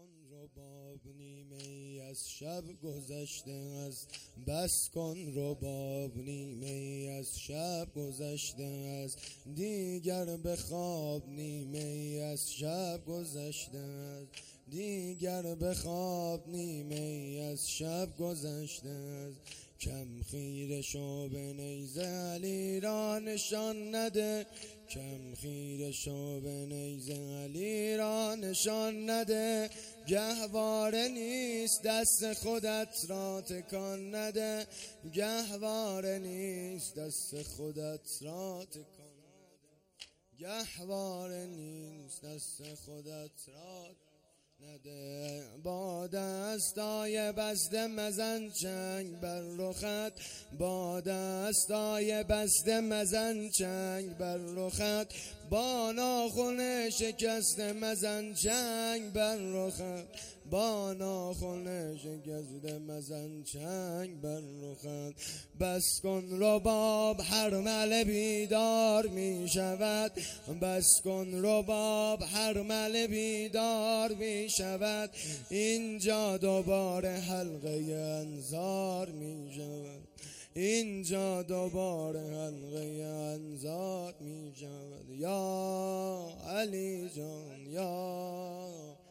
کن رباب نیمه ای از شب گذشته است، بس کن رباب نیمه ای از شب گذشته است، دیگر به خواب نیمه ای از شب گذشته است، دیگر به خواب نیمه ای از شب گذشته است. کم خیره شو به نیزه علی را نشان نده، کم خیره شو به نیزه علی را نشان نده، گهواره نیست دست خودت را تکان نده، گهواره نیست دست خودت را تکان نده، گهواره نیست دست خودت را نده. با دستای بسته مزن چنگ بر رخت، با دستای بسته مزن چنگ بر رخت، با ناخن شکسته مزن چنگ بر رخت، با ناخن شکسته مزن چنگ بر رخت. بس کن رباب هر مله بیدار می شود، بس کن رباب هر مله بیدار می شود، اینجا دوباره حلقه انظار می شود، اینجا دوباره حلقه انظار می شود. یا علی جان یا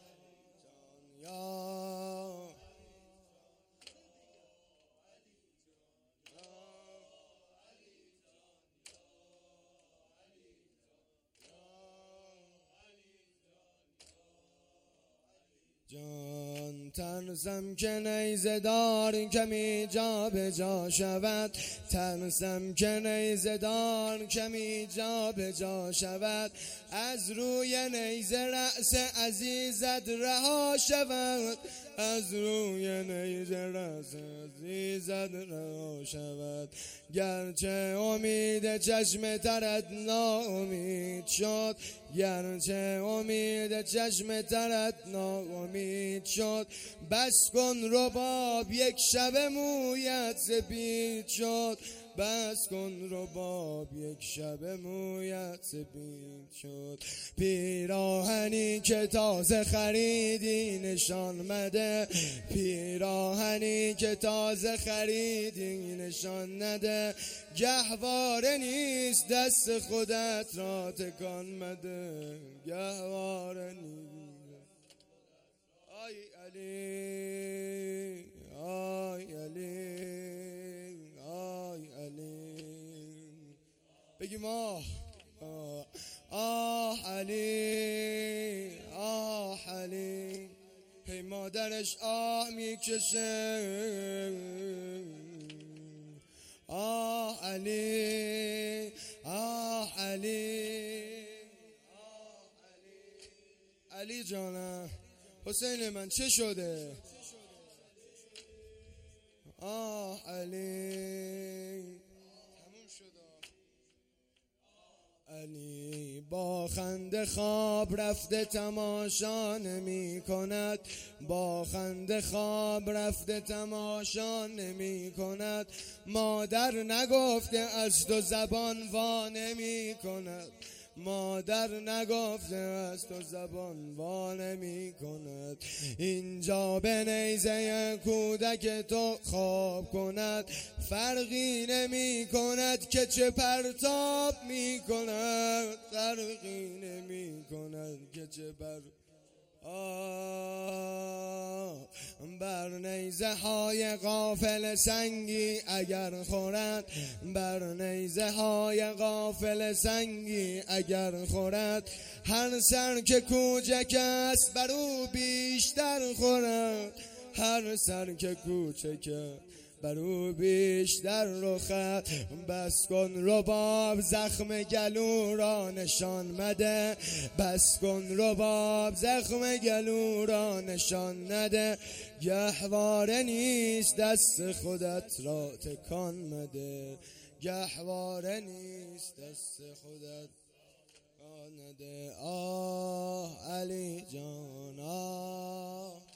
جان، ترسم که نیزه دار کمی جا به جا شود، ترسم که نیزه دار کمی جا به جا شود، از روی نیزه رأس عزیزت رها شود، از روی نیزه رأس عزیزت رها شود. گرچه امید چشم ترت ناامید شد، گرچه امید چشم ترت ناامید شد، بس کن رباب یک شب مویت سپید شد، بس کن رباب یک شب مویت سپید شد. پیراهنی که تازه خریدی نشان مده، پیراهنی که تازه خریدی نشان نده، گهواره نیست دست خودت را تکان مده، گهواره نیست. آی علی آی علی آی علی، بگیم آه علی آه علی، هی مادرش آه میکشه، آه علی آه علی آه علی. علی جانم، حسین من چه شده؟ آه علی تموم شد. علی با خنده خواب رفته تماشا نمی کند، با خنده خواب رفته تماشا نمی کند، مادر نگفته از تو زبان وا نمی کند، مادر نگفته از تو زبان وا نمی کند. اینجا به نیزه کودک تو خواب کند، فرقی نمی کند که چه پرتاب می کند، فرقی نمی کند که چه بر نیزه های غافل سنگی اگر خورد، بر نیزه های غافل سنگی اگر خورد، هر سر که کوچک است بر او بیشتر خورد، هر سر که کوچک بر او بیشتر رخت. بس کن رباب زخم گلو را نشان مده، بس کن رباب زخم گلو را نشان نده، گهواره نیست دست خودت را تکان مده، گهواره نیست دست خودت تکان نده. آه علی جان آه.